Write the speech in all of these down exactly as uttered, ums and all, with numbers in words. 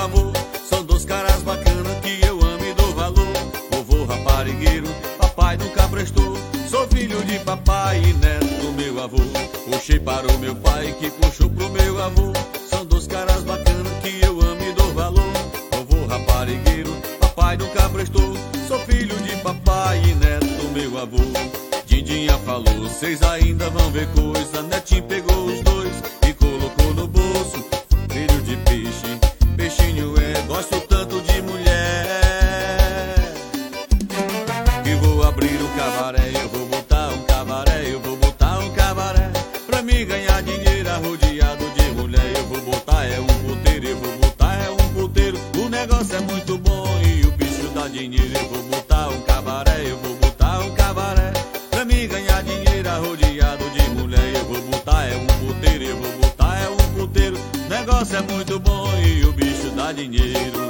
avô são dois caras bacanas que eu amo e dou valor. Vovô raparigueiro, papai nunca prestou. Sou filho de papai e neto do meu avô. Puxei para o meu pai que puxou pro meu avô. São dois caras bacanas que eu amo e dou valor. Vovô raparigueiro, papai nunca prestou. Sou filho de papai e neto do meu avô. Dindinha falou, cês ainda vão ver coisa. Netinho pegou os dois e colocou no bolso. Filho de peixe, peixinho é, gosto tanto de mulher que vou abrir um cabaré, eu vou botar um cabaré, eu vou botar um cabaré. Pra mim ganhar dinheiro arrodeado de mulher, eu vou botar é um puteiro, eu vou botar é um puteiro. O negócio é muito bom e o bicho dá dinheiro. Eu vou botar um cabaré, eu vou botar um cabaré. Pra mim ganhar dinheiro arrodeado de mulher, eu vou botar é um puteiro, eu vou botar é um puteiro. O negócio é muito bom e o bicho dá dinheiro.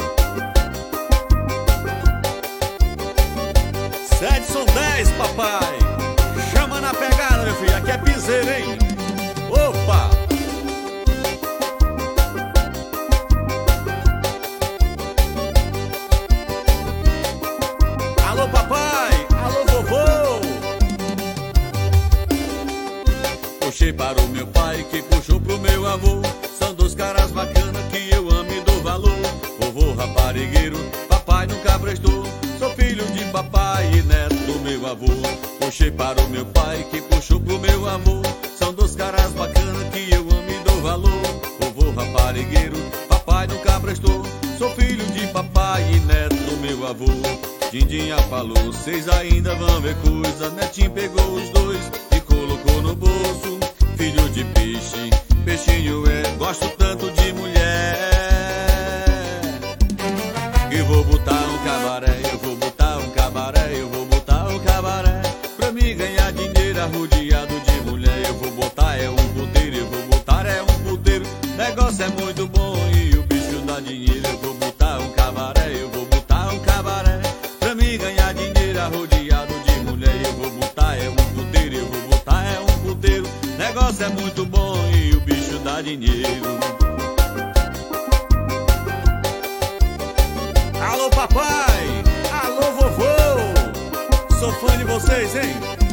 Sete são dez, papai. Chama na pegada, meu filho. Aqui é piseiro, hein? Opa! Alô, papai! Alô, vovô! Puxei para o meu pai que puxou pro meu avô. São dois caras bacanas que eu amo e dou valor. Vovô raparigueiro, papai nunca prestou. Sou filho de papai e neto do meu avô. Puxei para o meu pai que puxou pro meu avô. São dois caras bacanas que eu amo e dou valor. Vovô raparigueiro, papai nunca prestou. Sou filho de papai e neto do meu avô. Dindinha falou, cês ainda vão ver coisa. Netinho pegou os dois e colocou no bolso. Filho de peixe, peixinho é, gosto tanto de mulher que vou botar um cabaré, eu vou botar um cabaré, eu vou botar um cabaré. Pra mim ganhar dinheiro arrodeado de mulher, eu vou botar é um puteiro, eu vou botar é um puteiro. Negócio é muito bom e o bicho dá dinheiro. Eu vou botar um cabaré, eu vou botar um cabaré. Pra mim ganhar dinheiro arrodeado de mulher, eu vou botar é um puteiro, eu vou botar é um puteiro. Negócio é muito bom e o bicho dá dinheiro. Alô, papai! Alô, vovô! Sou fã de vocês, hein?